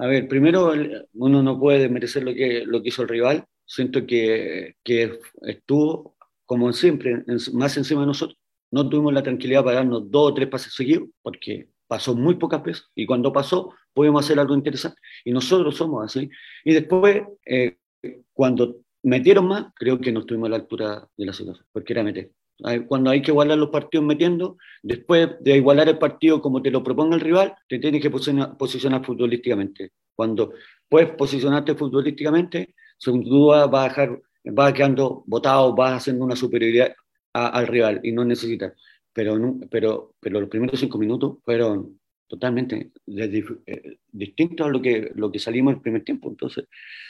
A ver, primero uno no puede desmerecer lo que hizo el rival. Siento que estuvo, como siempre, más encima de nosotros. No tuvimos la tranquilidad para darnos dos o tres pases seguidos, porque pasó muy pocas veces, y cuando pasó, podemos hacer algo interesante. Y nosotros somos así. Y después, cuando metieron más, creo que no estuvimos a la altura de la situación, porque era meter. Cuando hay que igualar los partidos metiendo, después de igualar el partido como te lo proponga el rival, te tienes que posicionar futbolísticamente. Cuando puedes posicionarte futbolísticamente, sin duda vas quedando botado, vas haciendo una superioridad al rival y no necesitas. Pero, pero los primeros 5 minutos fueron totalmente distintos a lo que salimos el primer tiempo. Entonces,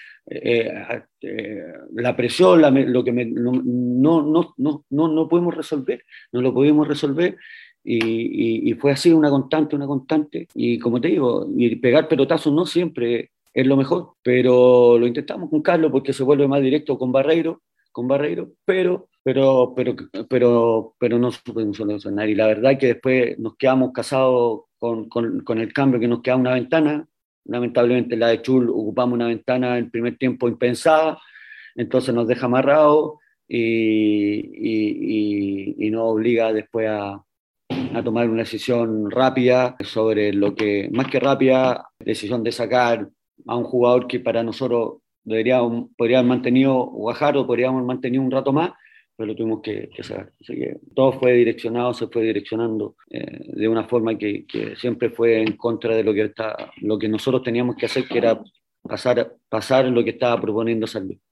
la presión, lo que no podemos resolver, no lo pudimos resolver y fue así una constante y como te digo, y pegar pelotazos no siempre es lo mejor, pero lo intentamos con Carlos porque se vuelve más directo con Barreiro, pero no supimos solucionar y la verdad que después nos quedamos casados con el cambio que nos queda una ventana. Lamentablemente la de Chul ocupamos una ventana en el primer tiempo impensada, entonces nos deja amarrados y nos obliga después a tomar una decisión rápida sobre lo que, más que rápida, decisión de sacar a un jugador que para nosotros podría haber mantenido Guajardo, podríamos haber mantenido un rato más, pero lo tuvimos que sacar. Así que todo fue direccionado, se fue direccionando de una forma que siempre fue en contra de lo que nosotros teníamos que hacer, que era pasar lo que estaba proponiendo Salvi.